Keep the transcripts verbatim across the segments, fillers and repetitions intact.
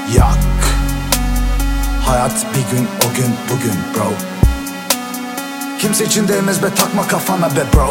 yak. Hayat bir gün, o gün bugün bro. Kimse için değmez be, takma kafana be bro.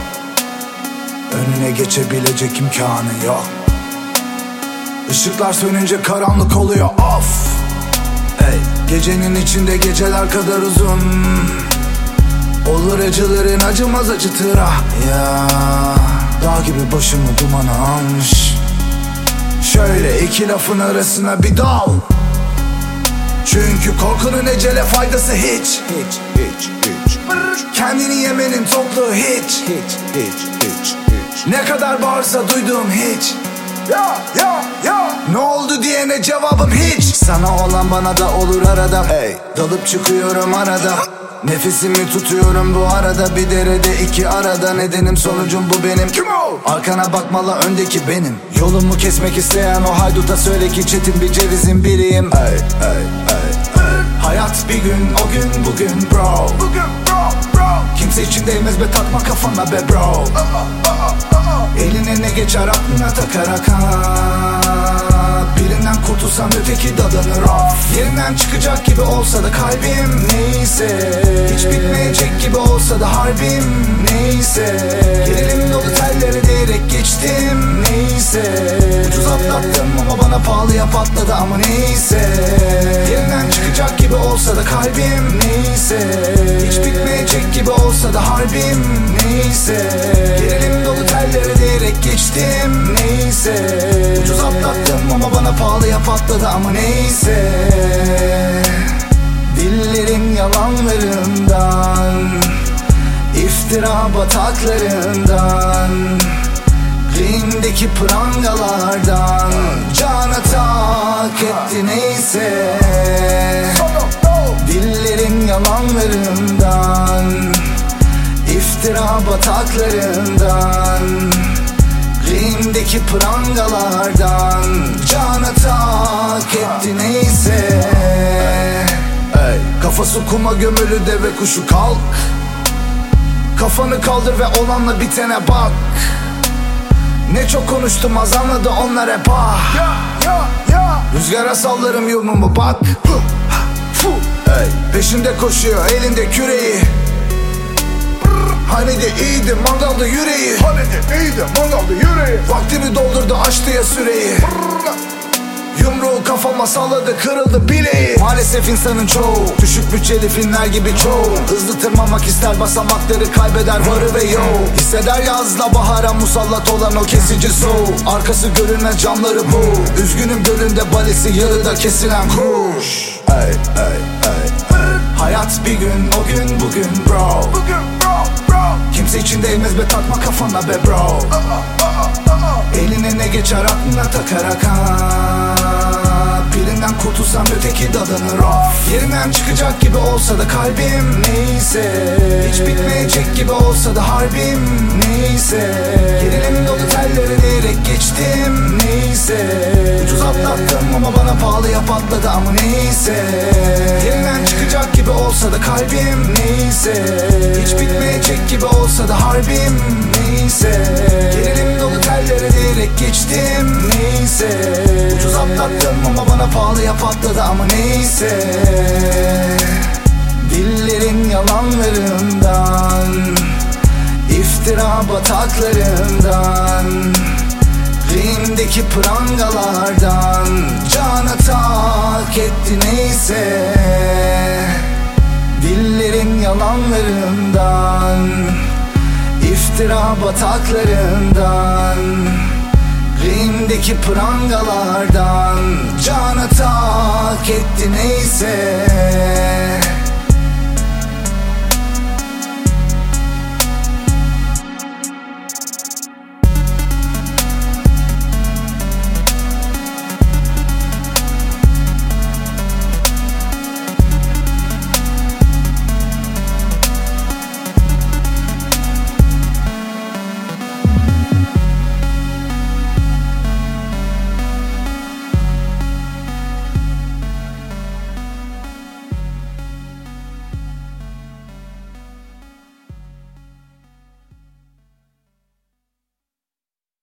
Önüne geçebilecek imkanı yok. Işıklar sönünce karanlık oluyor, of. Ey, gecenin içinde geceler kadar uzun. Olur acıların acımaz acıtır ah ya. Dağ gibi başımı dumana almış. Şöyle iki lafın arasına bir dal. Çünkü korkunun ecele faydası hiç. Hiç, hiç, hiç. Kendini yemenin tokluğu hiç. Hiç, hiç, hiç, hiç. Ne kadar bağırsa duyduğum hiç. Ya, ya, ya. Ne oldu diyene cevabım hiç. Sana olan bana da olur arada. Hey, dalıp çıkıyorum arada. Nefesimi tutuyorum bu arada. Bir derede iki arada. Nedenim sonucum bu benim. Kim o? Arkana bakmalı, öndeki benim. Yolumu kesmek isteyen o hayduta söyle ki çetin bir cevizin biriyim. Ey, ey, ey, ey. Hayat bir gün, o gün bugün bro. Bugün bro, bro. Kimse için değmez be, takma kafana be bro. uh, uh, uh, uh. Eline ne geçer aklına takarak ha. Birinden kurtulsam öteki dadanır of. Yerinden çıkacak gibi olsa da kalbim neyse. Hiç bitmeyecek gibi olsa da harbim neyse. Gerilim dolu telleri diyerek geçtim neyse. Ucuz atlattım ama bana pahalıya patladı ama neyse. Yerinden çıkacak gibi olsa da kalbim neyse. Hiç bitmeyecek gibi olsa da harbim neyse. Gerilim dolu telleri diyerek geçtim neyse. Ucuz atlattım ama bana pahalıya patladı ama neyse. Dillerin yalanlarından, iftira bataklarından, grindeki prangalardan cana tak etti neyse. Dillerin yalanlarından, iftira bataklarından, grindeki prangalardan cana tak etti neyse. Ey, kafası kuma gömülü deve kuşu kalk. Kafanı kaldır ve olanla bitene bak. Ne çok konuştum az anladı onlar hep ah. Rüzgara sallarım yumumu bak. Ey, peşinde koşuyor elinde küreği. Hani de iyiydi mangalda yüreği. Hani de iyiydi mangalda yüreği. Vaktimi doldurdu açtı ya süreyi. Yumruğu kafama salladı kırıldı bileği. Maalesef insanın çoğu düşük bütçeli filmler gibi çoğu. Hızlı tırmanmak ister basamakları kaybeder varı ve yo. Hisseder yazla bahara musallat olan o kesici soğuk. Arkası görünmez camları bu. Üzgünüm gölünde balesi yarıda kesilen kuş. Ey ey ey ey. Hayat bir gün, o gün bugün bro. Bugün bro bro. Kimse için değmez be, takma kafana be bro. uh, uh, uh, uh. Eline ne geçer aklına takarak ha. Birinden kurtulsam öteki dadanır of. Yerinden çıkacak gibi olsa da kalbim neyse. Hiç bitmeyecek gibi olsa da harbim neyse. Gerilim dolu telleri diyerek geçtim neyse. Ucuz atlattım ama bana pahalıya patladı ama neyse. Yerinden çıkacak gibi olsa da kalbim neyse. Hiç bitmeyecek gibi olsa da harbim neyse. Gerilim dolu telleri diyerek geçtim neyse. Ucuz atlattım ama bana pahalıya patladı ama neyse. Dillerin yalanlarından, iftira bataklarından, grindeki prangalardan cana tak etti neyse. Dillerin yalanlarından, iftira bataklarından, grindeki prangalardan cana tak etti neyse.